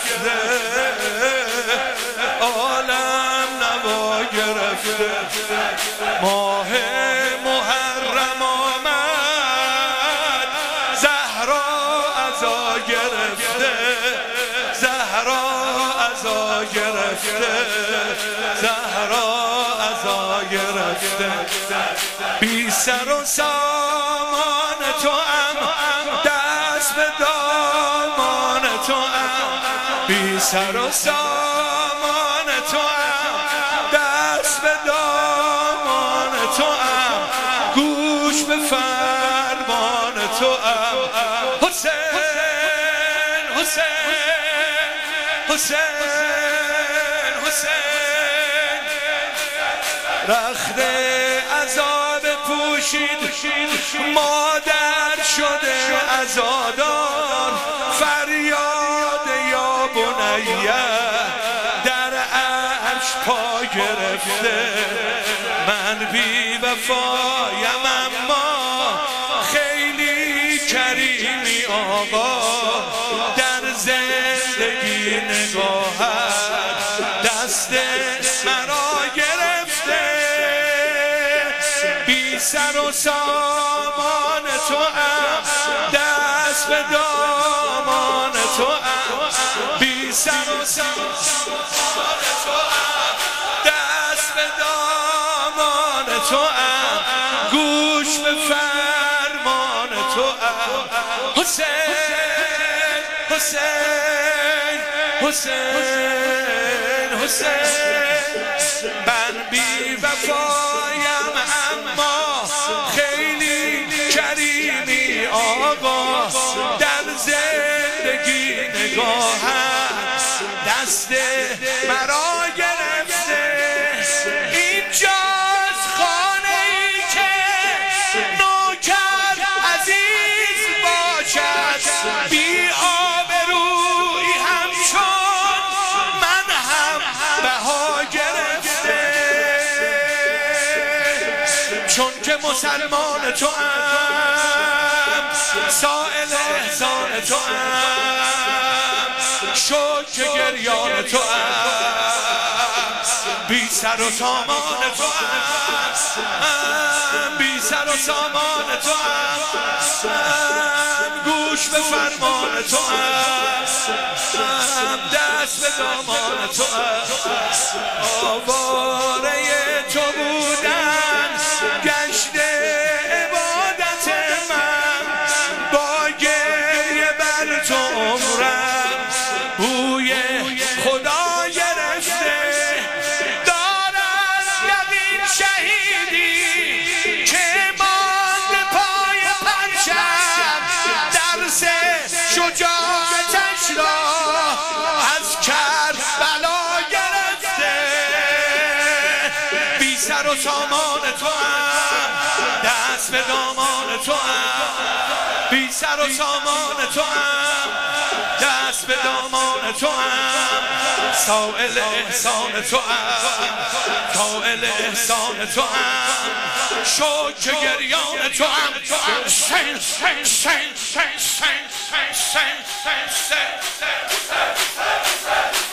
گرفته عالم نوا گرفته ماه محرم آمد زهرا عزا گرفته زهرا عزا گرفته زهرا عزا گرفته بی سر و سامان تو هم دست به دامان تو هم بی سر و سامان تو هم دست به دامان تو هم گوش به فرمان تو هم حسین حسین حسین حسین رخت عذاب پوشید مادر شده عزادار فریاد یا بنیه در عرش پا گرفته من بی وفایم اما خیلی کریمی آقا در زندگی نگاهت دست مرا گرفته بی سر و سامان تو هم دست به دامان تو هم بی سر و سامان تو هم دست به دامان تو هم گوش به فرمان تو هم حسین حسین حسین حسین من بی وفایم اما خیلی کریمی آقا در زندگی نگاهم دست مرا گرفته اینجاست خانه ای که نوکر عزیز باشد بی آبرویی همچون من هم بها گرفته چون که مسلمان تو هم سائل احسان تو هم شکر گریان تو هم بی سر و سامان تو هم بی سر و سامان تو هم گوش به فرمان تو هم دست به دامان تو هم آواره تو بودن گشته عبادت من با گریه بر تو عمرم بوی خدا گرفته دارد یقین شهیدی که ماند پای پرچم درس شجاعتش را از کربلا گرفته بی سر و سامان تو هم دست به دامان تو هم بی سر و سامان تو هم دست به دامان تو هم سائل احسان تو هم سائل احسان تو هم شکر گریان تو هم شین شین شین شین شین شین شین